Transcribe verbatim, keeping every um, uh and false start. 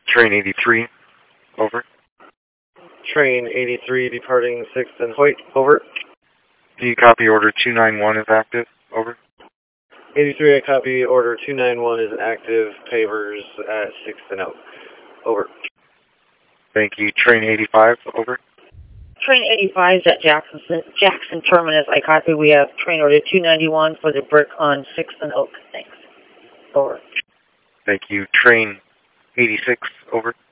Train eighty-three, over. Train eighty-three departing sixth and Hoyt, over. Do you copy order two nine one is active, over? eighty-three, I copy order two nine one is active, pavers at sixth and Oak, over. Thank you. Train eighty-five, over. Train eighty-five is at Jackson, Jackson Terminus. I copy. We have train order two ninety-one for the brick on sixth and Oak. Thanks. Over. Thank you. Train eighty-six, over.